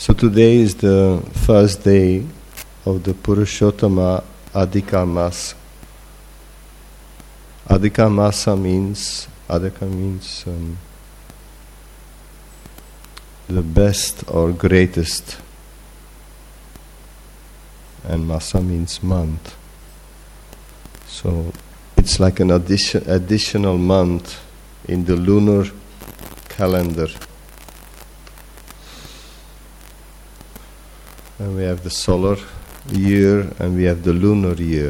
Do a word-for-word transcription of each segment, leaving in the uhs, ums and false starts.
So today is the first day of the Purushottama Adhika Masa. Adhika Masa means, Adhika means um, the best or greatest, and Masa means month. So it's like an addition, additional month in the lunar calendar. And we have the solar year and we have the lunar year.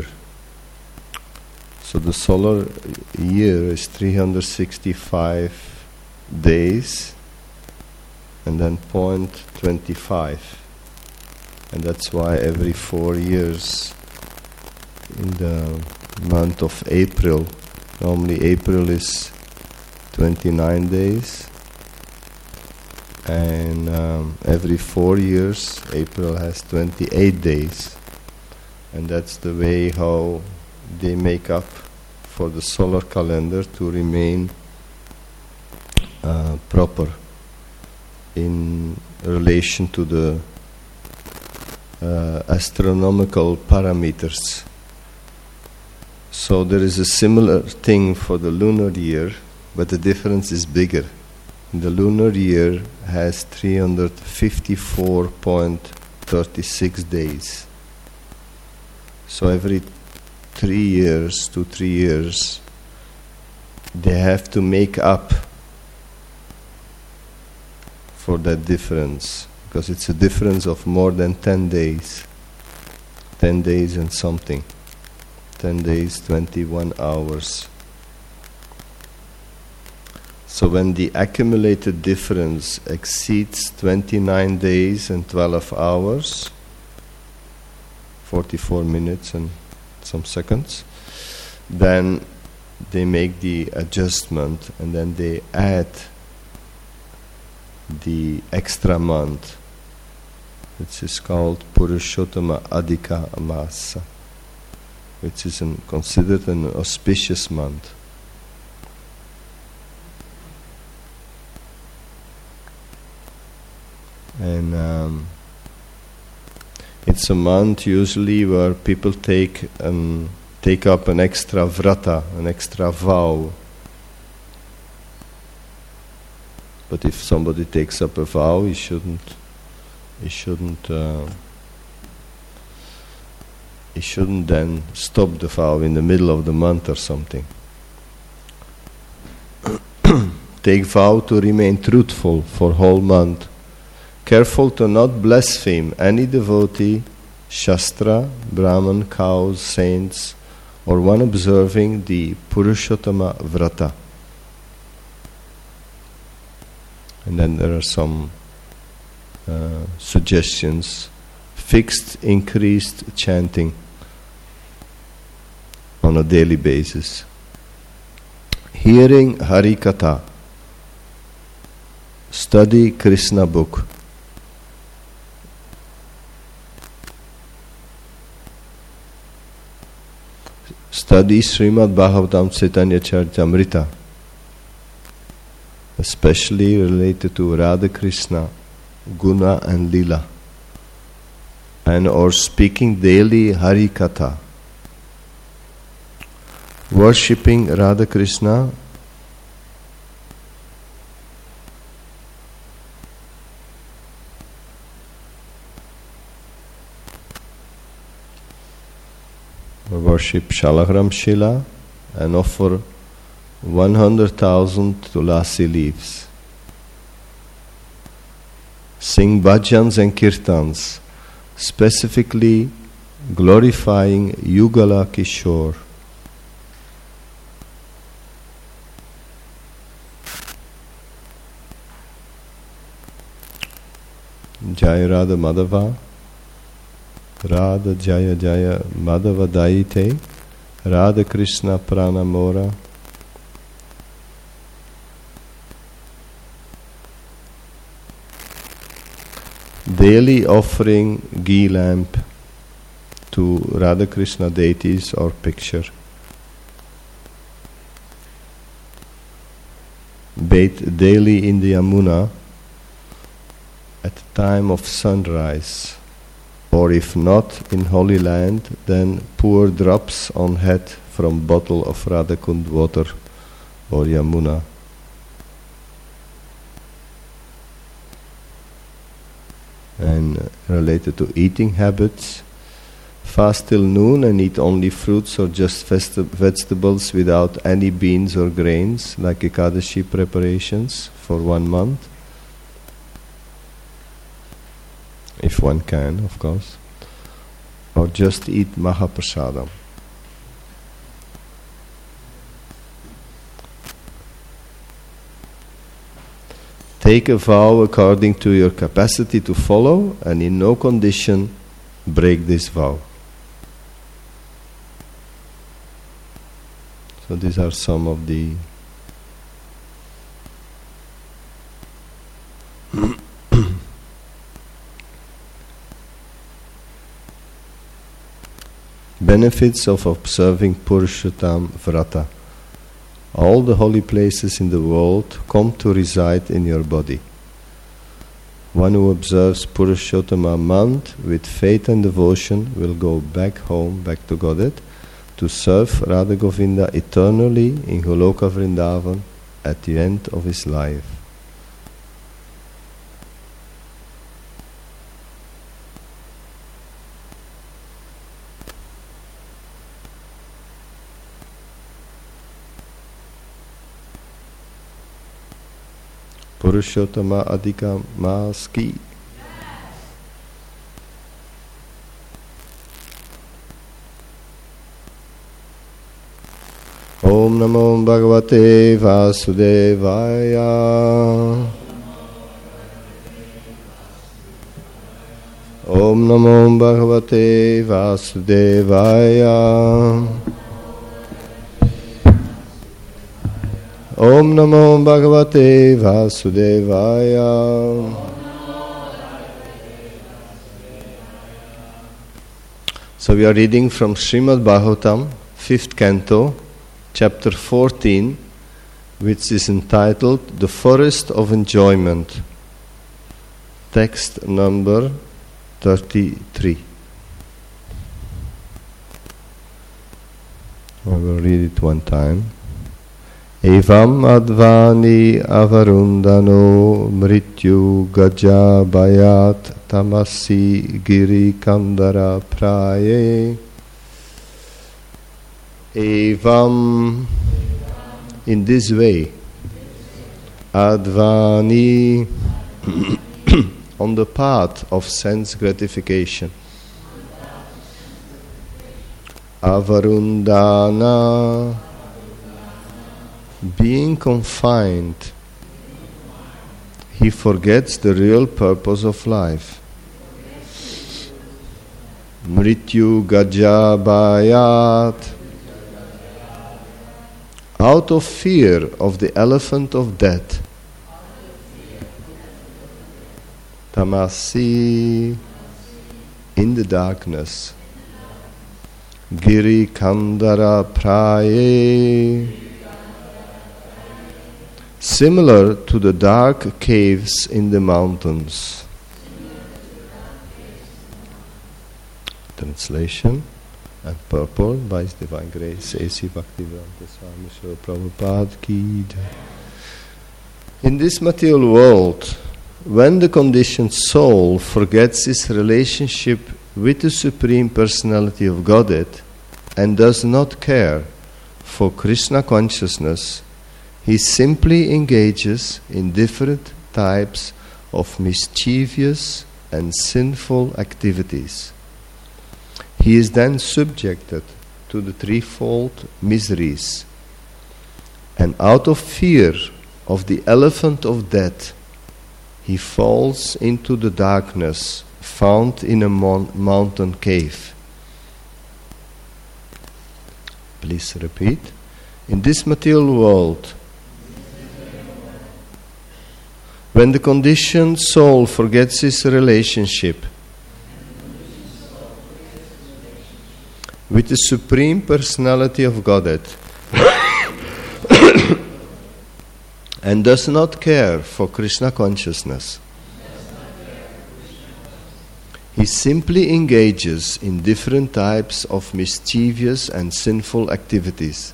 So the solar year is three hundred sixty-five days and then point twenty-five. And that's why every four years in the month of April, normally April is twenty-nine days, and um, every four years April has twenty-eight days, and that's the way how they make up for the solar calendar to remain uh, proper in relation to the uh, astronomical parameters. So there is a similar thing for the lunar year, but the difference is bigger. The lunar year has three hundred fifty-four point three six days. So every three years to three years, they have to make up for that difference, because it's a difference of more than ten days. ten days and something. ten days, twenty-one hours. So when the accumulated difference exceeds twenty-nine days and twelve hours, forty-four minutes and some seconds, then they make the adjustment and then they add the extra month, which is called Purushottama Adhika Masa, which is an, considered an auspicious month. And um, it's a month usually where people take um, take up an extra vrata, an extra vow. But if somebody takes up a vow, he shouldn't. He shouldn't. Uh, he shouldn't then stop the vow in the middle of the month or something. Take vow to remain truthful for whole month. Careful to not blaspheme any devotee, Shastra, Brahman, cows, saints, or one observing the Purushottama Vrata. And then there are some uh, suggestions. Fixed, increased chanting on a daily basis. Hearing Harikatha. Study Krishna book. Study Srimad Bhagavatam Chaitanya Charitamrita, especially related to Radha Krishna, Guna and Lila, and or speaking daily Hari Katha, worshipping Radha Krishna, worship Shalagram Shila and offer one hundred thousand tulasi leaves. Sing bhajans and kirtans, specifically glorifying Yugala Kishore. Jaya Radha Madhava, Radha Jaya Jaya Madhava Daite, Radha Krishna Pranamora. Daily offering ghee lamp to Radha Krishna deities or picture. Bathe daily in the Yamuna at the time of sunrise, or if not in Holy Land, then pour drops on head from bottle of Radhakund water or Yamuna. And uh, related to eating habits, fast till noon and eat only fruits or just festi- vegetables without any beans or grains, like Ekadashi preparations, for one month. If one can, of course. Or just eat Mahaprasadam. Take a vow according to your capacity to follow, and in no condition break this vow. So these are some of the benefits of observing Purushottam Vrata. All the holy places in the world come to reside in your body. One who observes Purushottama month with faith and devotion will go back home, back to Godhead, to serve Radha Govinda eternally in Goloka Vrindavan at the end of his life. Purushottama Adhika Maski. Om Namo Bhagavate Vasudevaya. Om Namo Bhagavate Vasudevaya. Om Namo Bhagavate Vasudevaya. So we are reading from Srimad Bhagavatam, fifth canto, chapter fourteen, which is entitled The Forest of Enjoyment. Text number thirty-three. I will read it one time. Evam advani avarundano mrityu gaja bayat tamasi giri kandara praye. Evam, in this way, advani, on the path of sense gratification, avarundana, being confined, he forgets the real purpose of life. Mrityu gaja bayat, out of fear of the elephant of death. Tamasi, in the darkness. Giri kandara praye, similar to the dark caves in the mountains. Translation and purport by His Divine Grace A C Bhaktivedanta Swami Srila Prabhupada Ki Jai. In this material world, when the conditioned soul forgets its relationship with the Supreme Personality of Godhead and does not care for Krishna consciousness, he simply engages in different types of mischievous and sinful activities. He is then subjected to the threefold miseries, and out of fear of the elephant of death, he falls into the darkness found in a mon- mountain cave. Please repeat. In this material world, when the conditioned soul forgets his relationship with the Supreme Personality of Godhead and does not care for Krishna consciousness, He simply engages in different types of mischievous and sinful activities.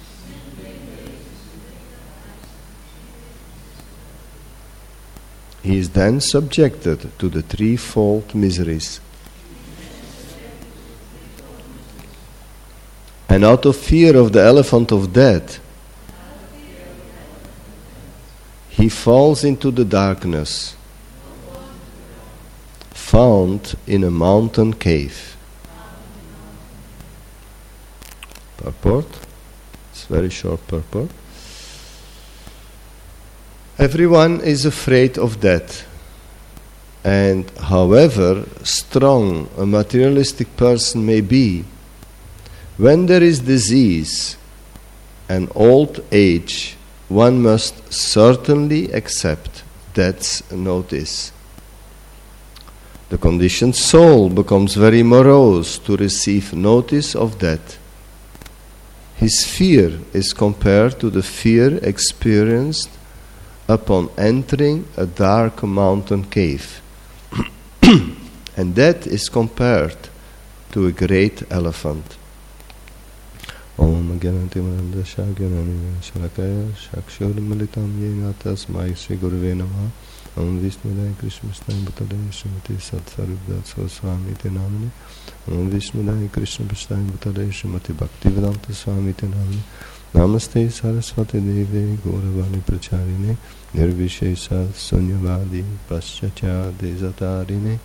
He is then subjected to the threefold miseries. And out of fear of the elephant of death, he falls into the darkness, found in a mountain cave. Purport. It's very short purport. Everyone is afraid of death, and however strong a materialistic person may be, when there is disease and old age, one must certainly accept death's notice. The conditioned soul becomes very morose to receive notice of death. His fear is compared to the fear experienced upon entering a dark mountain cave. And that is compared to a great elephant. Om Gyanati Mananda Shagyanani Shalakaya Shakshurmalitam Yena Tasmai Sri Gurave Namaha Om Vishnudaya Krishna Prasthaya Bhutale Srimati Satsarubhdat Swami Te Namane Om Vishnudaya Krishna Prasthaya Bhutale Srimati Bhaktivedanta Swami Te Namane Namaste Saraswati Deve Gauravani Pracharine Nirvishesha Sunyavadi Paschatya Desatarine.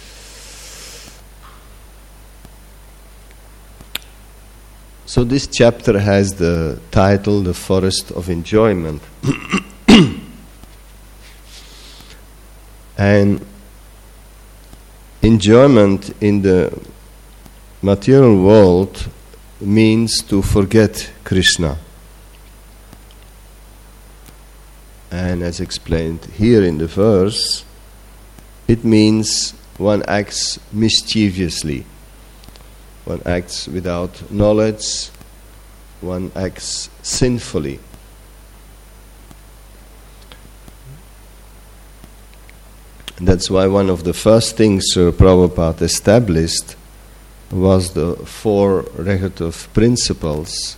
So this chapter has the title, The Forest of Enjoyment. And enjoyment in the material world means to forget Krishna. And as explained here in the verse, it means one acts mischievously. One acts without knowledge, one acts sinfully. That's why one of the first things Srila Prabhupada established was the four Rehativ principles,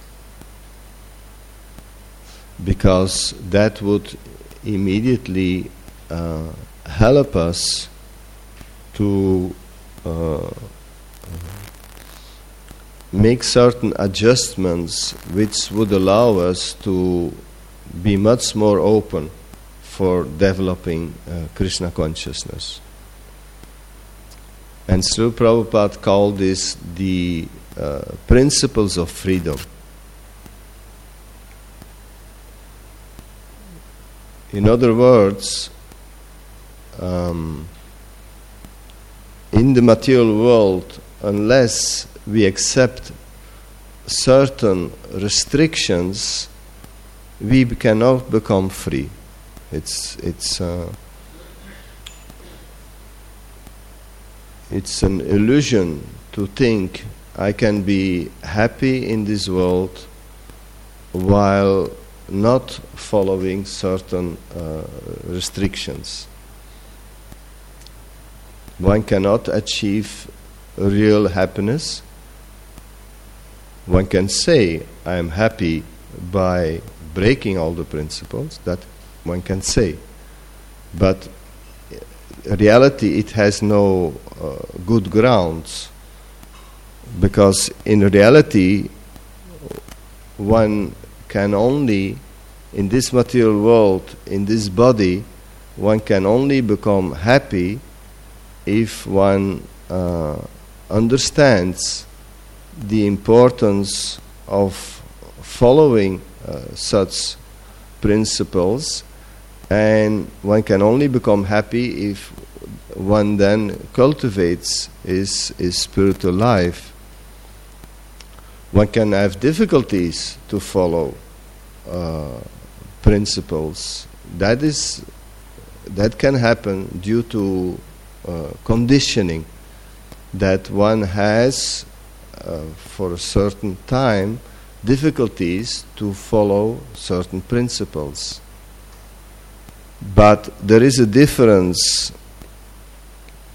because that would immediately uh, help us to uh, make certain adjustments which would allow us to be much more open for developing uh, Krishna consciousness. And Srila Prabhupada called this the uh, principles of freedom. In other words, um, in the material world, unless we accept certain restrictions, we cannot become free. It's it's uh, it's an illusion to think I can be happy in this world while not following certain uh, restrictions. One cannot achieve real happiness. One can say, I am happy by breaking all the principles, that one can say. But in reality, it has no uh, good grounds, because in reality, one can only, in this material world, in this body, one can only become happy if one uh, understands the importance of following uh, such principles, and one can only become happy if one then cultivates his, his spiritual life. One can have difficulties to follow uh, principles. That is, that can happen due to uh, conditioning that one has uh, for a certain time difficulties to follow certain principles. But there is a difference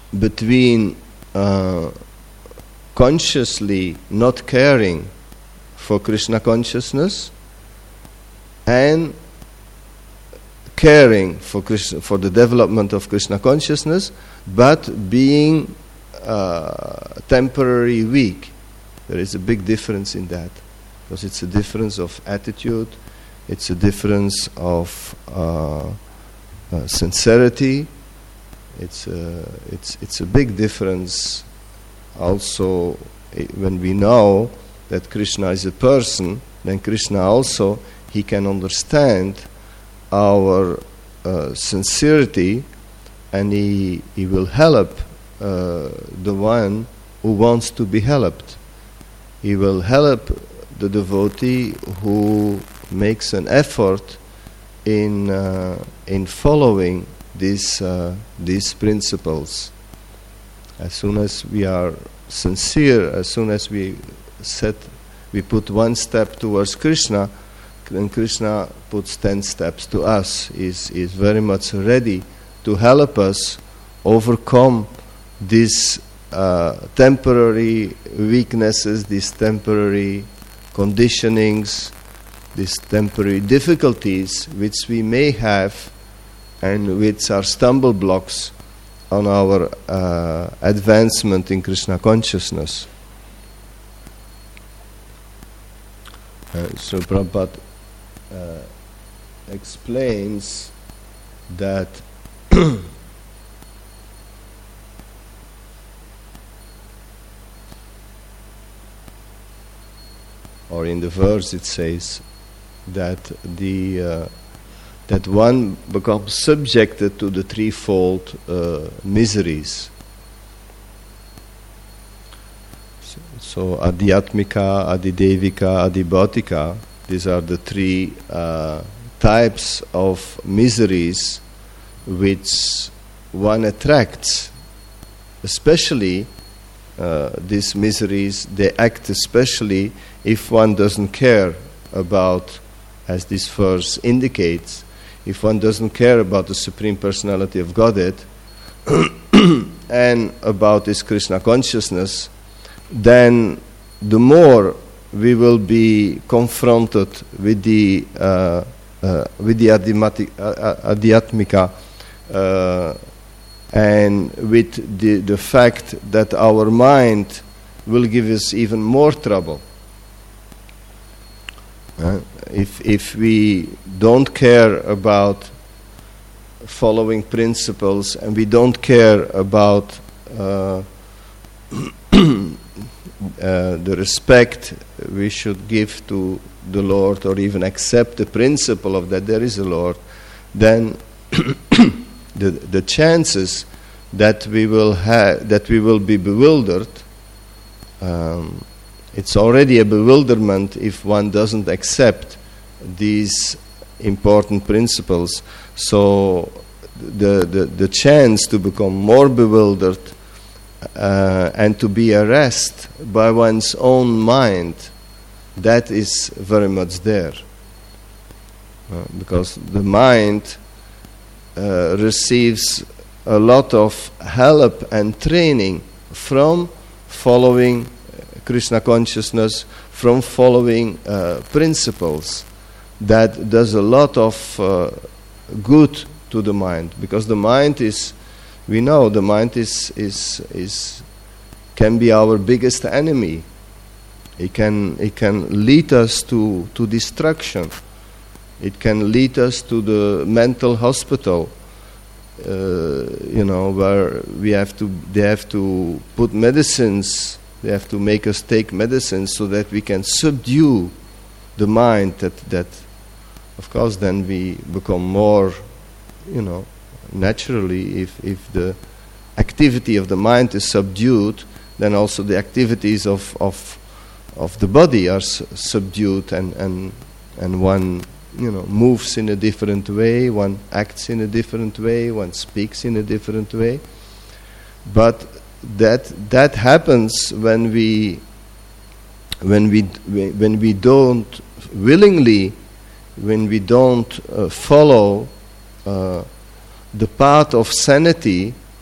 between uh, consciously not caring for Krishna consciousness and caring for Krishna, for the development of Krishna consciousness, but being uh, temporary weak. There is a big difference in that, because it's a difference of attitude, it's a difference of uh, uh, sincerity. It's a, it's it's a big difference. Also, I- when we know that Krishna is a person, then Krishna also, he can understand our uh, sincerity, and he he will help uh, the one who wants to be helped. He will help the devotee who makes an effort in uh, in following these uh, these principles. As soon as we are sincere, as soon as we set, we put one step towards Krishna, then Krishna puts ten steps to us. Is is very much ready to help us overcome these uh, temporary weaknesses, these temporary conditionings, these temporary difficulties which we may have, and which are stumble blocks on our uh, advancement in Krishna consciousness. Uh, so Prabhupada uh, explains that or in the verse it says that the uh, that one becomes subjected to the threefold uh, miseries. So, so Adhyatmika, Adidevika, Adibhautika, these are the three uh, types of miseries which one attracts. Especially uh, these miseries, they act especially if one doesn't care about, as this verse indicates, if one doesn't care about the Supreme Personality of Godhead and about this Krishna consciousness, then the more we will be confronted with the uh, uh, with the adhyamati- uh, Adhyatmika uh, and with the, the fact that our mind will give us even more trouble. Uh, if if we don't care about following principles, and we don't care about uh, uh, the respect we should give to the Lord, or even accept the principle of that there is a Lord, then the the chances that we will have that we will be bewildered. Um, It's already a bewilderment if one doesn't accept these important principles. So the the, the chance to become more bewildered uh, and to be harassed by one's own mind, that is very much there. Uh, because the mind uh, receives a lot of help and training from following Krishna consciousness, from following uh, principles. That does a lot of uh, good to the mind, because the mind is, we know, the mind is is is can be our biggest enemy. It can it can lead us to to destruction. It can lead us to the mental hospital. Uh, you know, where we have to they have to put medicines. They have to make us take medicine so that we can subdue the mind. That, that, of course, then we become more, you know, naturally, if, if the activity of the mind is subdued, then also the activities of of, of the body are su- subdued, and, and and one, you know, moves in a different way, one acts in a different way, one speaks in a different way. But that that happens when we when we when we don't willingly when we don't uh, follow uh, the path of sanity,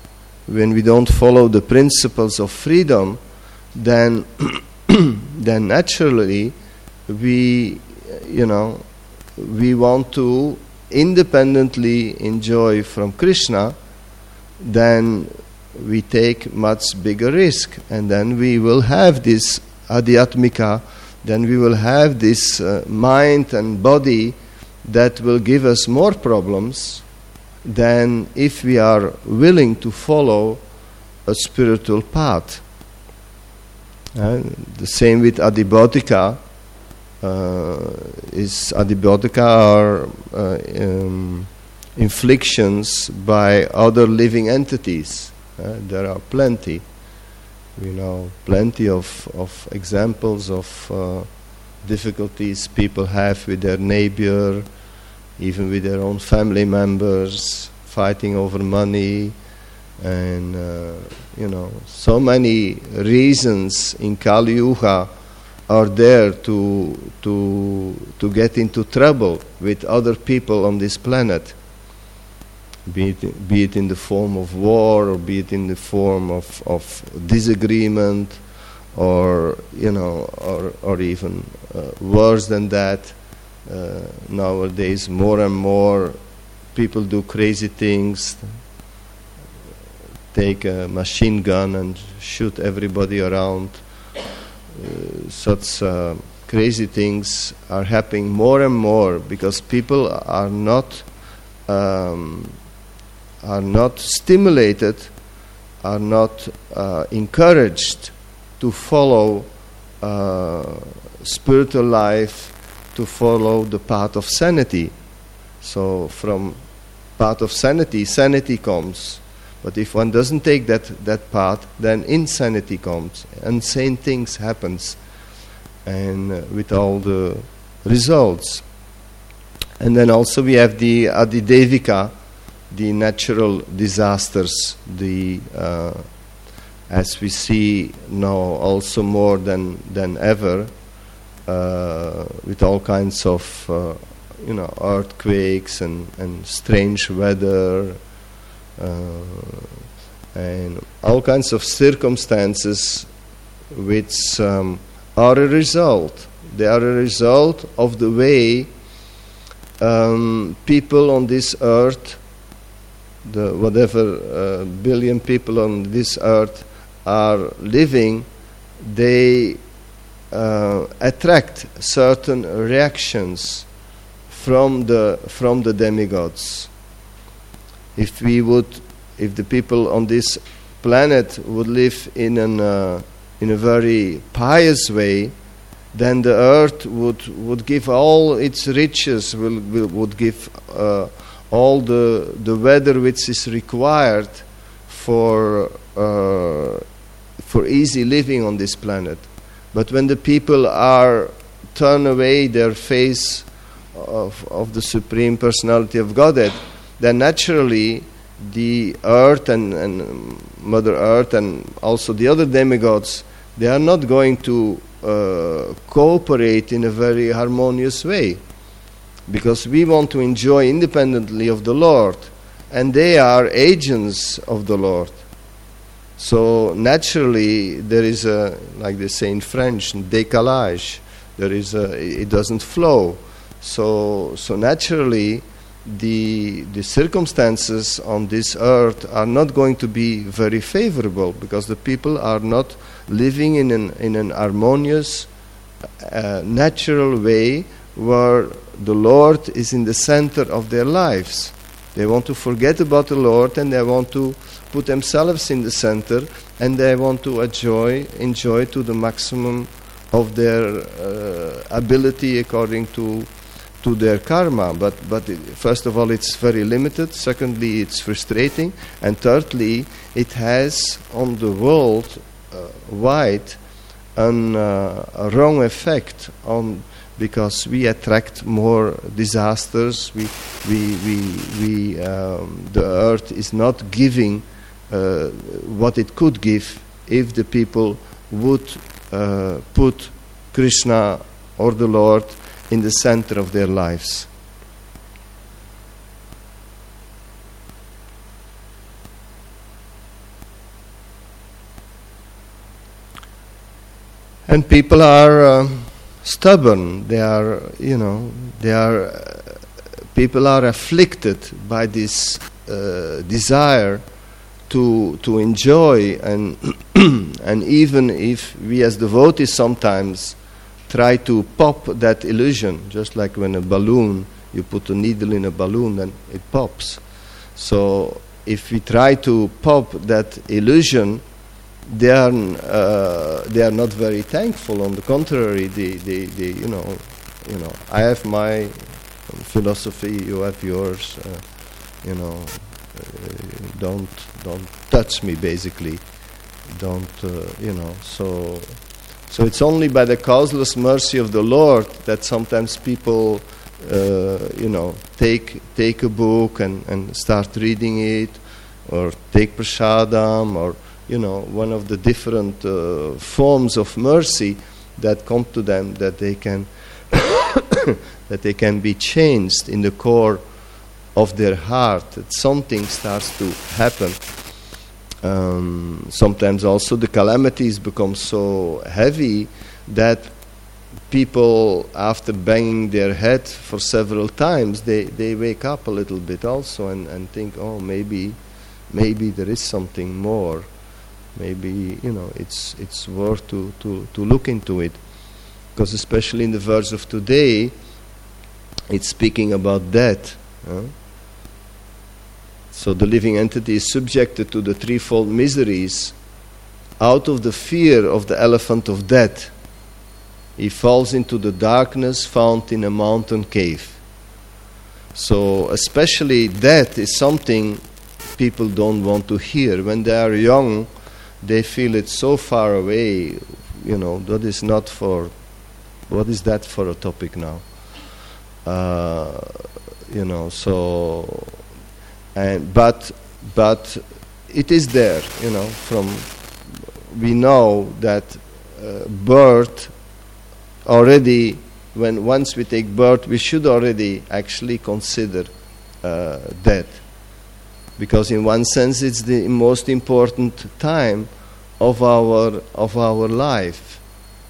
when we don't follow the principles of freedom, then then naturally we, you know, we want to independently enjoy from Krishna, then we take much bigger risk, and then we will have this adhyatmika, then we will have this uh, mind and body that will give us more problems than if we are willing to follow a spiritual path. Uh, the same with adhibodhika. Uh, is adhibodhika are uh, um, inflictions by other living entities. Uh, there are plenty, you know, plenty of, of examples of uh, difficulties people have with their neighbor, even with their own family members, fighting over money, and uh, you know, so many reasons in Kali Yuga are there to to to get into trouble with other people on this planet. Be it, be it in the form of war, or be it in the form of, of disagreement, or you know, or or even uh, worse than that. Uh, nowadays, more and more people do crazy things. Take a machine gun and shoot everybody around. Uh, such uh, crazy things are happening more and more because people are not. Um, are not stimulated, are not uh, encouraged to follow uh, spiritual life, to follow the path of sanity. So from path of sanity, sanity comes. But if one doesn't take that, that path, then insanity comes. Insane things happens, and uh, with all the results. And then also we have the adhidevika, the natural disasters, the uh, as we see now also more than than ever, uh, with all kinds of uh, you know, earthquakes and, and strange weather, uh, and all kinds of circumstances which um, are a result. They are a result of the way um, people on this earth, the whatever uh, billion people on this earth are living, they uh, attract certain reactions from the from the demigods. If we would, if the people on this planet would live in an uh, in a very pious way, then the earth would would give all its riches, will, will would give. Uh, all the the weather which is required for uh, for easy living on this planet. But when the people are turn away their face of, of the Supreme Personality of Godhead, then naturally the earth and, and Mother Earth and also the other demigods, they are not going to uh, cooperate in a very harmonious way. Because we want to enjoy independently of the Lord, and they are agents of the Lord. So naturally, there is a, like they say in French, décalage. There is a, it doesn't flow. So so naturally, the the circumstances on this earth are not going to be very favorable because the people are not living in an in an harmonious, uh, natural way where the Lord is in the center of their lives. They want to forget about the Lord, and they want to put themselves in the center, and they want to enjoy, enjoy to the maximum of their uh, ability according to to their karma. But but it, first of all, it's very limited. Secondly, it's frustrating, and thirdly, it has on the world uh, wide an, uh, a wrong effect on. Because we attract more disasters, we, we, we, we, um, the earth is not giving uh, what it could give if the people would uh, put Krishna or the Lord in the center of their lives. And people are um, stubborn. They are, you know, they are. Uh, people are afflicted by this uh, desire to to enjoy, and and even if we as devotees sometimes try to pop that illusion, just like when a balloon, you put a needle in a balloon and it pops. So if we try to pop that illusion, they are uh, they are not very thankful. On the contrary, they, they, they you know you know I have my philosophy, you have yours. Uh, you know, uh, don't don't touch me. Basically, don't uh, you know. So so it's only by the causeless mercy of the Lord that sometimes people uh, you know take take a book and, and start reading it, or take prasadam, or you know, one of the different uh, forms of mercy that come to them, that they can that they can be changed in the core of their heart, that something starts to happen. Um, sometimes also the calamities become so heavy that people, after banging their head for several times, they, they wake up a little bit also and, and think, oh, maybe maybe there is something more. Maybe, you know, it's it's worth to, to, to look into it. Because especially in the verse of today, it's speaking about death. Huh? So the living entity is subjected to the threefold miseries out of the fear of the elephant of death. He falls into the darkness found in a mountain cave. So especially death is something people don't want to hear. When they are young, they feel it so far away. You know, that is not for, what is that for a topic now? Uh, you know, so, and but, but it is there, you know, from, we know that uh, birth already, when once we take birth, we should already actually consider uh, death. Because in one sense it's the most important time of our of our life.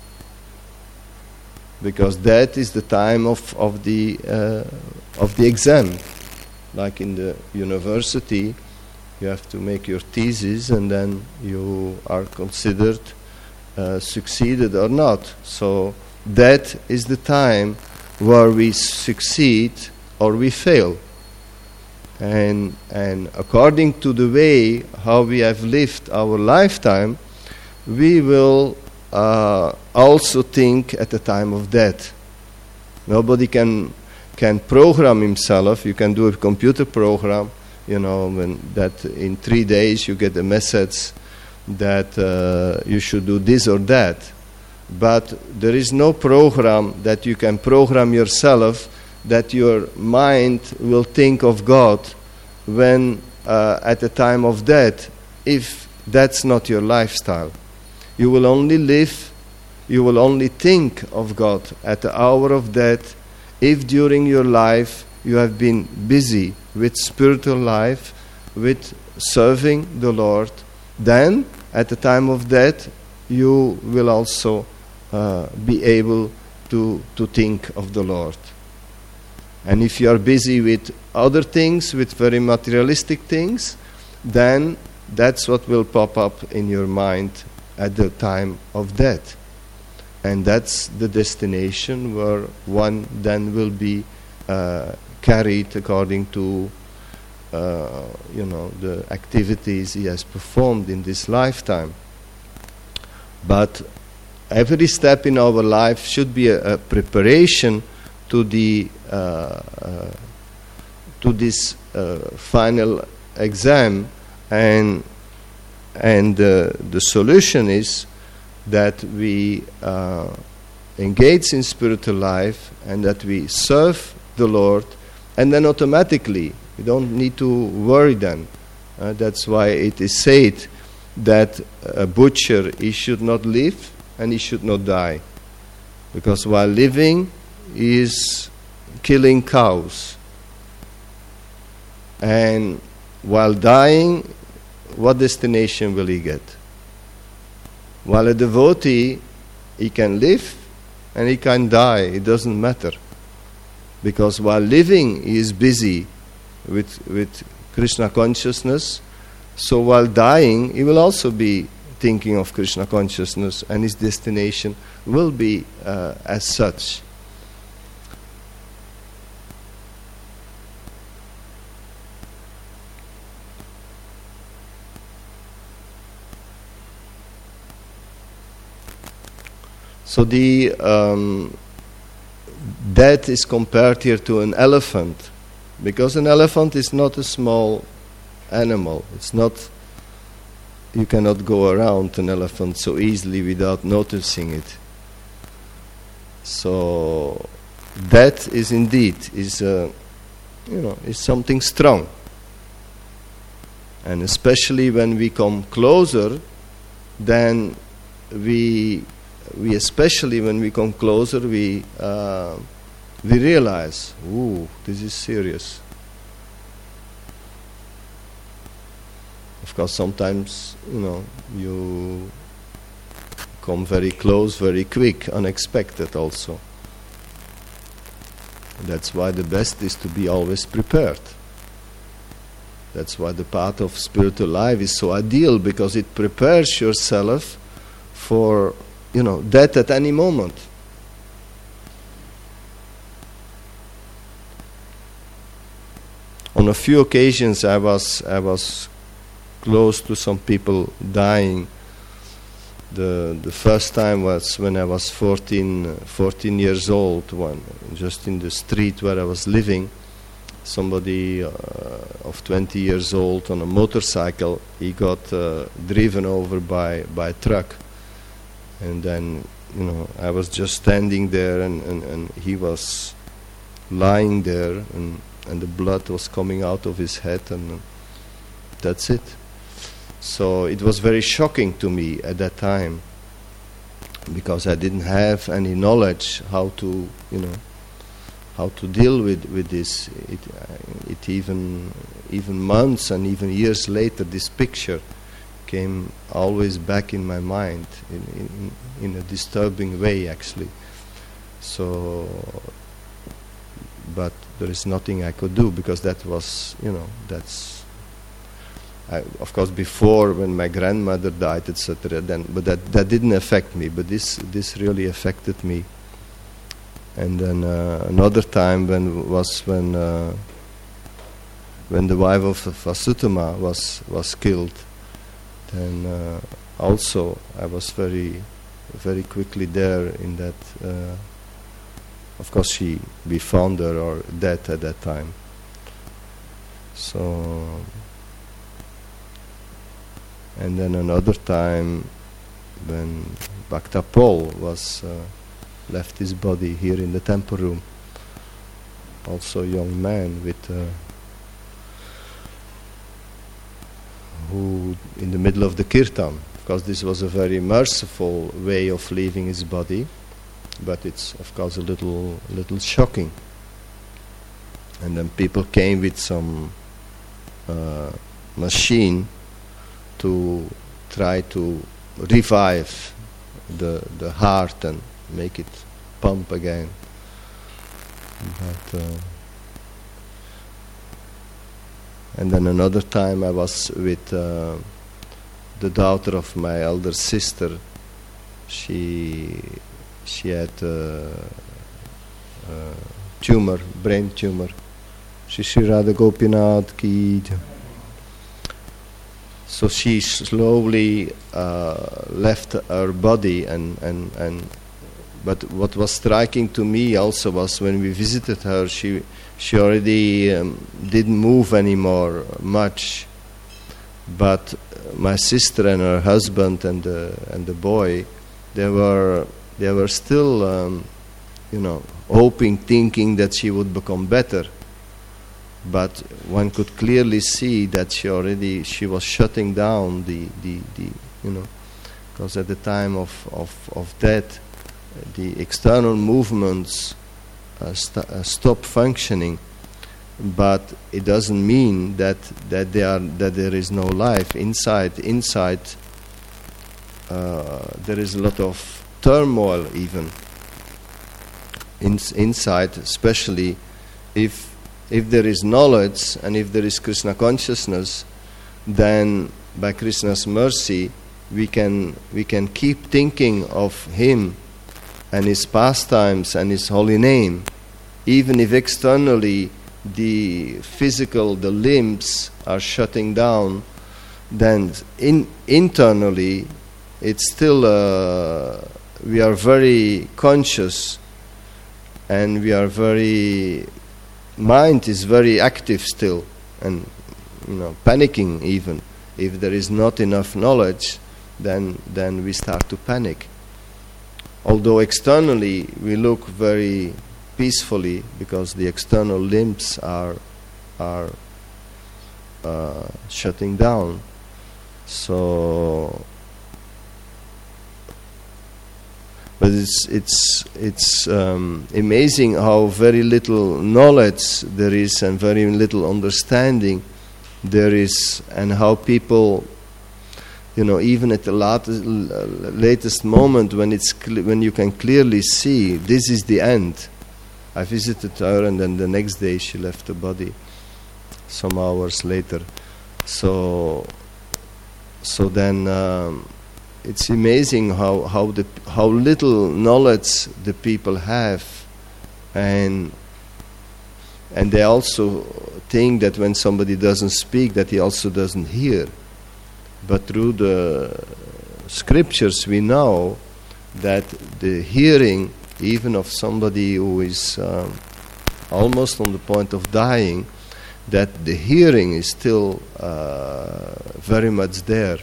Because that is the time of of the uh, of the exam. Like in the university, you have to make your thesis, and then you are considered uh, succeeded or not. So that is the time where we succeed or we fail. And and according to the way how we have lived our lifetime, we will uh, also think at the time of death. Nobody can can program himself. You can do a computer program, you know, when that in three days you get a message that uh, you should do this or that. But there is no program that you can program yourself that your mind will think of God when uh, at the time of death, if that's not your lifestyle. You will only live, you will only think of God at the hour of death if during your life you have been busy with spiritual life, with serving the Lord. Then at the time of death you will also uh, be able to, to think of the Lord. And if you are busy with other things, with very materialistic things, then that's what will pop up in your mind at the time of death. And that's the destination where one then will be uh, carried according to uh, you know, the activities he has performed in this lifetime. But every step in our life should be a, a preparation to the uh, uh, to this uh, final exam, and and uh, the solution is that we uh, engage in spiritual life and that we serve the Lord, and then automatically we don't need to worry then. Uh, that's why it is said that a butcher, he should not live and he should not die, because while living he is killing cows, and while dying, what destination will he get? While a devotee, he can live and he can die. It doesn't matter. Because while living, he is busy with, with Krishna consciousness. So while dying, he will also be thinking of Krishna consciousness, and his destination will be uh, as such. So the um, death is compared here to an elephant, because an elephant is not a small animal. It's not, you cannot go around an elephant so easily without noticing it. So death is indeed is uh, you know is something strong, and especially when we come closer, then we we especially when we come closer we uh, we realize, ooh, this is serious. Of course, sometimes, you know, you come very close, very quick, unexpected also. That's why the best is to be always prepared. That's why the path of spiritual life is so ideal, because it prepares yourself for, you know, death at any moment. On a few occasions, I was I was close to some people dying. The the first time was when I was fourteen, fourteen years old, when just in the street where I was living, somebody uh, of twenty years old on a motorcycle, he got uh, driven over by, by a truck. And then, you know, I was just standing there, and, and, and he was lying there, and, and the blood was coming out of his head, and uh, that's it. So it was very shocking to me at that time, because I didn't have any knowledge how to, you know, how to deal with, with this. It, uh, it even even months and even years later, this picture came always back in my mind in, in, in a disturbing way, actually. So, but there is nothing I could do, because that was, you know, that's. I, of course, before, when my grandmother died, et cetera. Then, but that, that didn't affect me. But this this really affected me. And then uh, another time when was when uh, when the wife of Vasudama was was killed. Then uh, also I was very very quickly there in that. Uh, of course, she we found her or dead at that time. So. And then another time when Bhakta Paul was uh, left his body here in the temple room. Also a young man with uh, who in the middle of the kirtan, because this was a very merciful way of leaving his body, but it's of course a little little shocking. And then people came with some uh, machine to try to revive the the heart and make it pump again. But, uh, and then another time I was with uh, the daughter of my elder sister. She she had a, a tumor, brain tumor. Shri Shri Radha Gopinath ki jai. So she slowly uh, left her body, and, and, and but what was striking to me also was when we visited her, she she already um, didn't move anymore much. But my sister and her husband and the and the boy, they were they were still um, you know hoping, thinking that she would become better. But one could clearly see that she already she was shutting down the, the, the you know because at the time of, of, of death the external movements uh, st- uh, stop functioning, but it doesn't mean that, that they are that there is no life inside. Inside uh, there is a lot of turmoil even in, inside, especially if if there is knowledge and if there is Krishna consciousness, then by Krishna's mercy we can we can keep thinking of him and his pastimes and his holy name, even if externally the physical, the limbs are shutting down, then in, internally it's still uh, we are very conscious and we are very mind is very active still, and you know panicking even if there is not enough knowledge, then then we start to panic. Although externally we look very peacefully because the external limbs are are uh, shutting down. So, but it's it's it's um, amazing how very little knowledge there is and very little understanding there is, and how people, you know, even at the latest, latest moment when it's cl- when you can clearly see this is the end. I visited her, and then the next day she left the body some hours later. So, so then um, it's amazing how how the how little knowledge the people have, and and they also think that when somebody doesn't speak, that he also doesn't hear. But through the scriptures, we know that the hearing, even of somebody who is um, almost on the point of dying, that the hearing is still uh, very much there.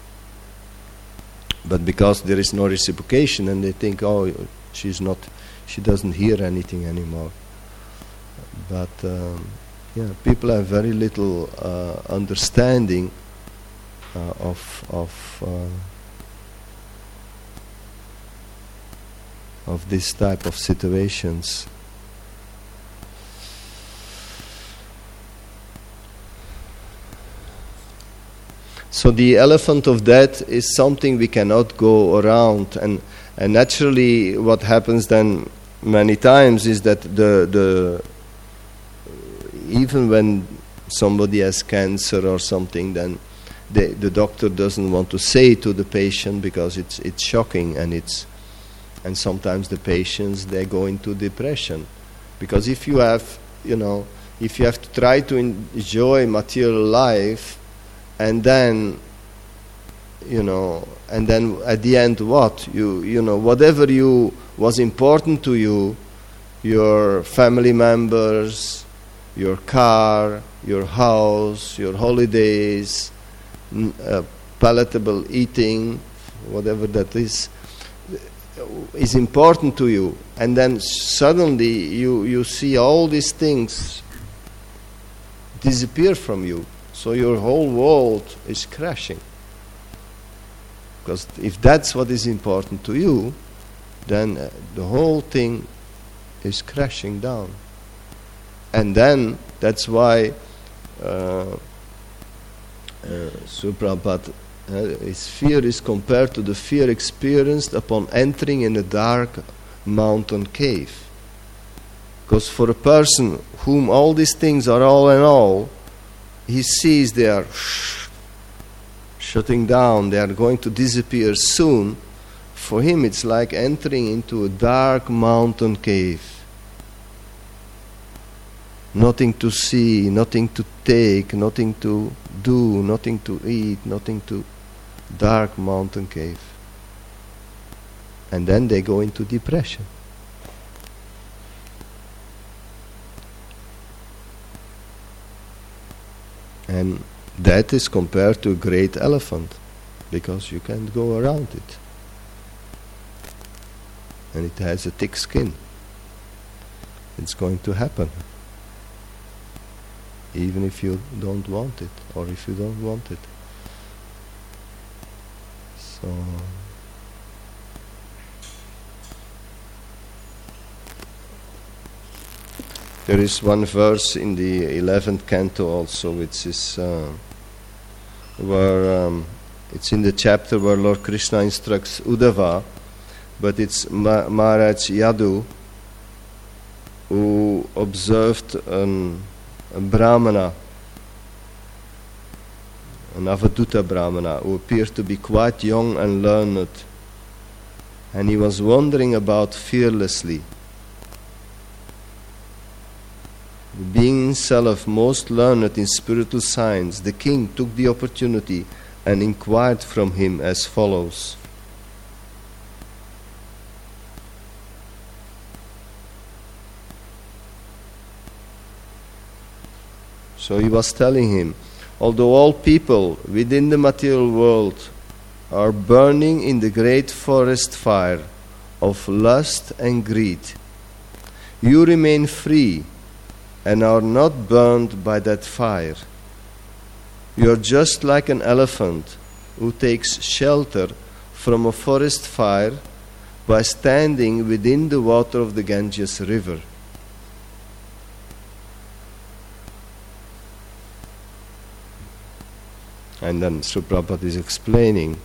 But because there is no reciprocation, and they think, oh, she's not, she doesn't hear anything anymore. But um, yeah, people have very little uh, understanding uh, of of. Uh, of this type of situations. So the elephant of death is something we cannot go around, and and naturally what happens then many times is that the the even when somebody has cancer or something, then the the doctor doesn't want to say to the patient because it's it's shocking, and it's And sometimes the patients, they go into depression. Because if you have, you know, if you have to try to enjoy material life, and then, you know, and then at the end what? You, you know, whatever you was important to you, your family members, your car, your house, your holidays, uh, palatable eating, whatever that is, is important to you, and then suddenly you, you see all these things disappear from you, so your whole world is crashing. Because if that's what is important to you, then uh, the whole thing is crashing down. And then that's why uh, uh, Prabhupada, Uh, his fear is compared to the fear experienced upon entering in a dark mountain cave. Because for a person whom all these things are all in all, he sees they are sh- shutting down, they are going to disappear soon. For him it's like entering into a dark mountain cave. Nothing to see, nothing to take, nothing to do, nothing to eat, nothing to... dark mountain cave. And then they go into depression. And that is compared to a great elephant, because you can't go around it. And it has a thick skin. It's going to happen. Even if you don't want it, or if you don't want it. So there is one verse in the eleventh canto also, which is uh, where um, it's in the chapter where Lord Krishna instructs Uddhava but it's Ma- Maharaj Yadu who observed an, a Brahmana, an Avadhuta Brahmana, who appeared to be quite young and learned, and he was wandering about fearlessly. Being himself most learned in spiritual science, the king took the opportunity and inquired from him as follows. So he was telling him, although all people within the material world are burning in the great forest fire of lust and greed, you remain free and are not burned by that fire. You are just like an elephant who takes shelter from a forest fire by standing within the water of the Ganges river. And then Sri Prabhupada is explaining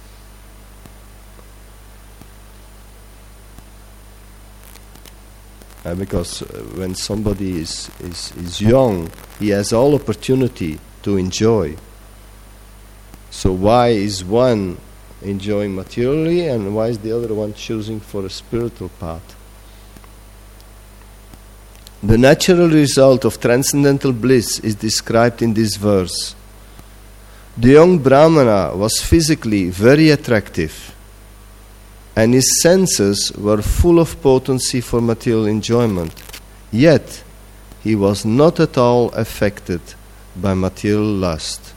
uh, because when somebody is, is, is young, he has all opportunity to enjoy. So why is one enjoying materially and why is the other one choosing for a spiritual path? The natural result of transcendental bliss is described in this verse. The young Brahmana was physically very attractive, and his senses were full of potency for material enjoyment. Yet, he was not at all affected by material lust.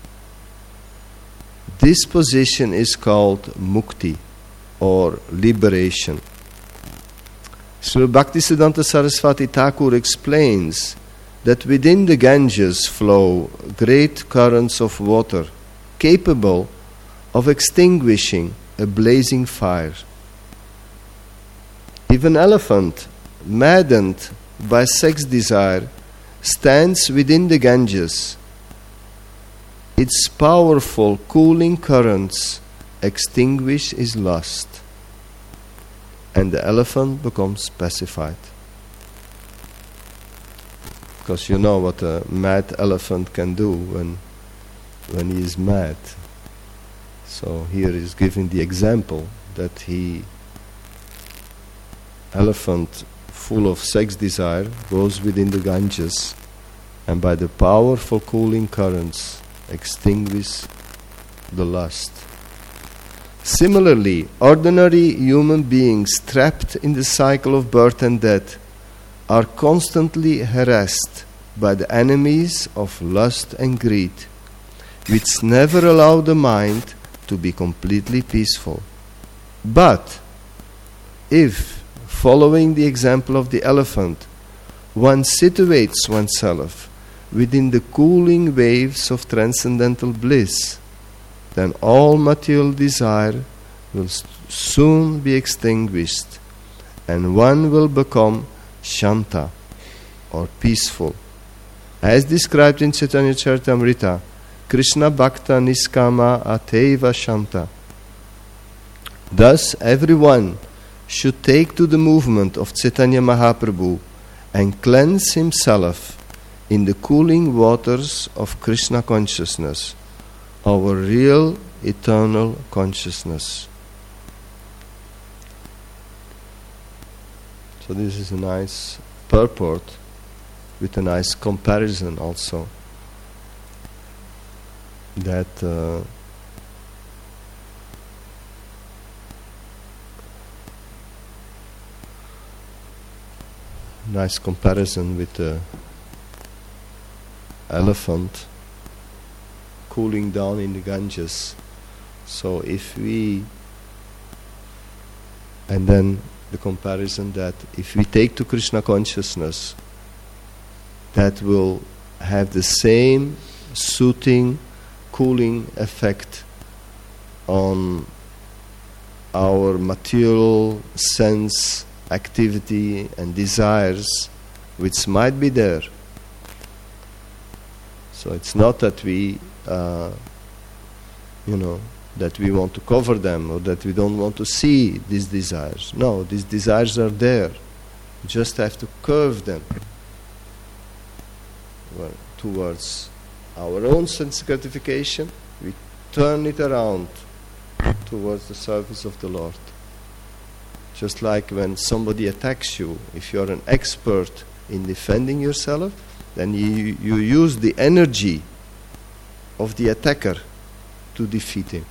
This position is called mukti, or liberation. Srila Bhaktisiddhanta Saraswati Thakur explains that within the Ganges flow great currents of water, capable of extinguishing a blazing fire. If an elephant, maddened by sex desire, stands within the Ganges, its powerful cooling currents extinguish his lust, and the elephant becomes pacified. Because you know what a mad elephant can do when when he is mad. So here is giving the example that he, elephant full of sex desire, goes within the Ganges and by the powerful cooling currents extinguish the lust. Similarly, ordinary human beings trapped in the cycle of birth and death are constantly harassed by the enemies of lust and greed, which never allow the mind to be completely peaceful. But if, following the example of the elephant, one situates oneself within the cooling waves of transcendental bliss, then all material desire will st- soon be extinguished, and one will become shanta, or peaceful. As described in Chaitanya Charitamrita, Krishna Bhakta Niskama Ateva Shanta. Thus, everyone should take to the movement of Chaitanya Mahaprabhu and cleanse himself in the cooling waters of Krishna consciousness, our real eternal consciousness. So this is a nice purport with a nice comparison also. That uh, nice comparison with the elephant cooling down in the Ganges. So if we, and then the comparison that if we take to Krishna consciousness, that will have the same soothing, cooling effect on our material sense activity and desires which might be there. So it's not that we uh, you know that we want to cover them or that we don't want to see these desires. No, these desires are there. We just have to curve them well, towards our own sense gratification. We turn it around towards the service of the Lord. Just like when somebody attacks you, if you're an expert in defending yourself, then you, you use the energy of the attacker to defeat him.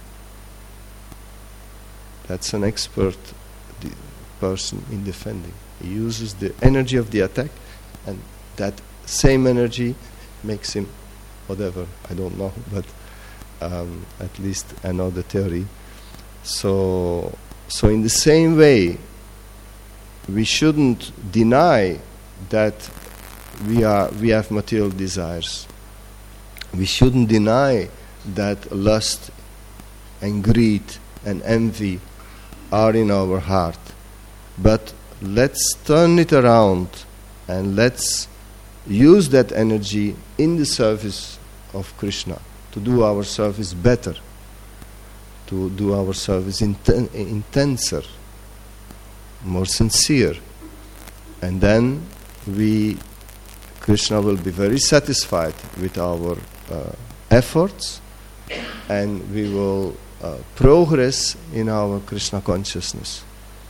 That's an expert the person in defending. He uses the energy of the attack, and that same energy makes him whatever, I don't know, but um, at least I know the theory. So, so in the same way, we shouldn't deny that we are we have material desires. We shouldn't deny that lust and greed and envy are in our heart. But let's turn it around and let's use that energy in the service of Krishna, to do our service better, to do our service inten- intenser, more sincere. And then we, Krishna will be very satisfied with our uh, efforts, and we will uh, progress in our Krishna consciousness.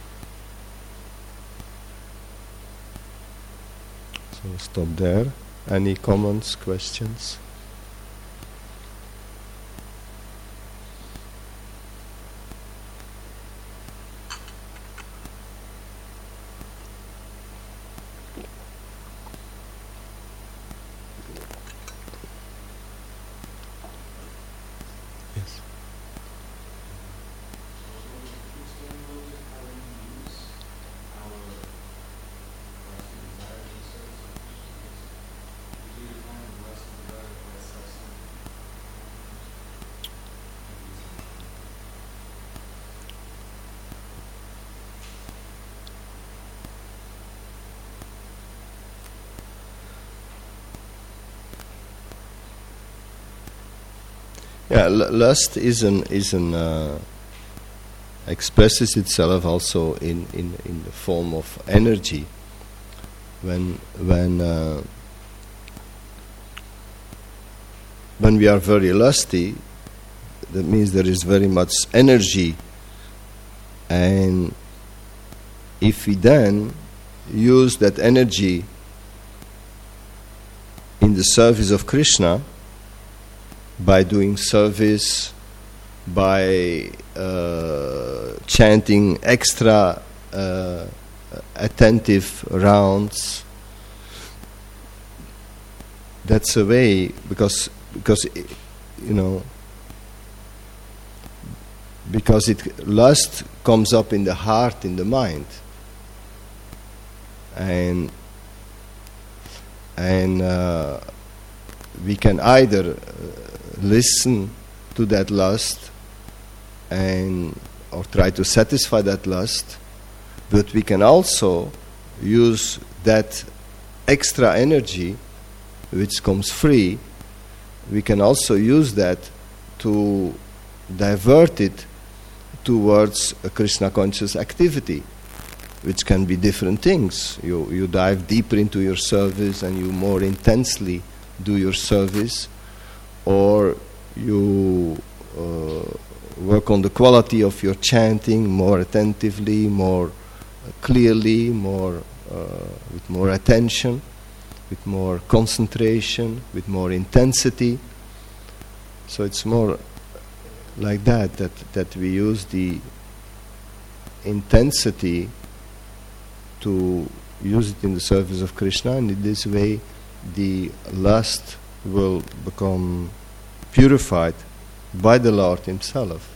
So stop there. Any comments, questions? Yeah, l- lust is an is an uh, expresses itself also in, in, in the form of energy. When when uh, when we are very lusty, that means there is very much energy, and if we then use that energy in the service of Krishna, by doing service, by uh, chanting extra uh, attentive rounds, that's a way, because because you know because it lust comes up in the heart, in the mind, and and uh, we can either uh, listen to that lust and or try to satisfy that lust, but we can also use that extra energy which comes free. We can also use that to divert it towards a Krishna conscious activity, which can be different things. You you dive deeper into your service and you more intensely do your service, or you uh, work on the quality of your chanting more attentively, more clearly, more uh, with more attention, with more concentration, with more intensity. So it's more like that, that, that we use the intensity to use it in the service of Krishna, and in this way the lust will become purified by the Lord Himself,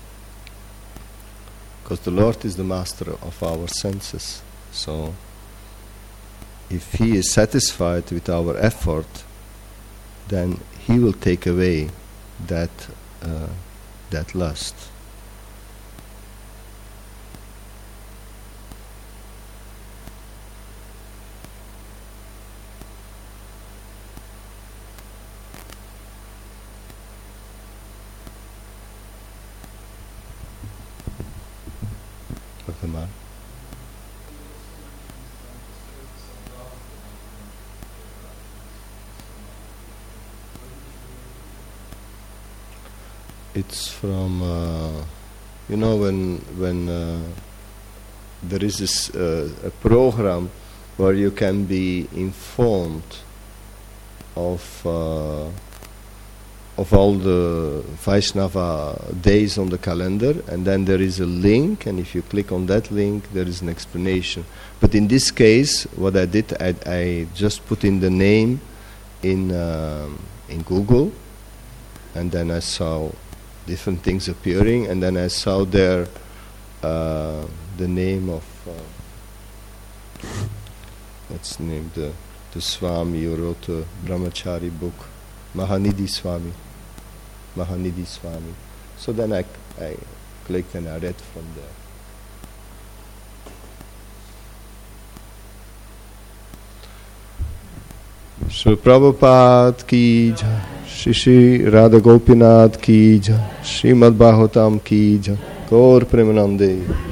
because the Lord is the master of our senses. So if He is satisfied with our effort, then He will take away that uh, that lust. Kumar. It's from, uh, you know, when when uh, there is this, uh, a program where you can be informed of uh, of all the Vaishnava days on the calendar, and then there is a link, and if you click on that link, there is an explanation. But in this case, what I did, I, I just put in the name in um, in Google, and then I saw different things appearing, and then I saw there uh, the name of uh, what's the name, the the Swami who wrote the Brahmachari book, Mahanidhi Swami. Mahanidhi Swami. So then I, I clicked and I read from there. Shri Prabhupada ki jai, Shri Shri Radha Gopinath ki jai, Srimad Bhagavatam ki jai, Gaur Premanande.